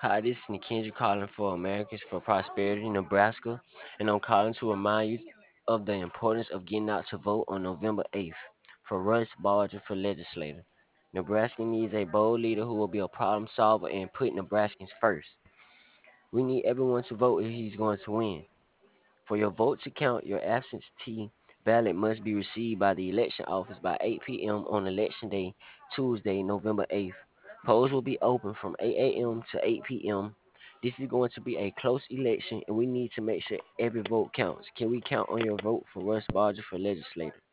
Hi, this is Nikenji calling for Americans for Prosperity, Nebraska, and I'm calling to remind you of the importance of getting out to vote on November 8th for Russ Barger for legislator. Nebraska needs a bold leader who will be a problem solver and put Nebraskans first. We need everyone to vote if he's going to win. For your vote to count, your absentee ballot must be received by the election office by 8 p.m. on Election Day, Tuesday, November 8th. Polls will be open from 8 a.m. to 8 p.m. This is going to be a close election, and we need to make sure every vote counts. Can we count on your vote for Russ Barger for legislator?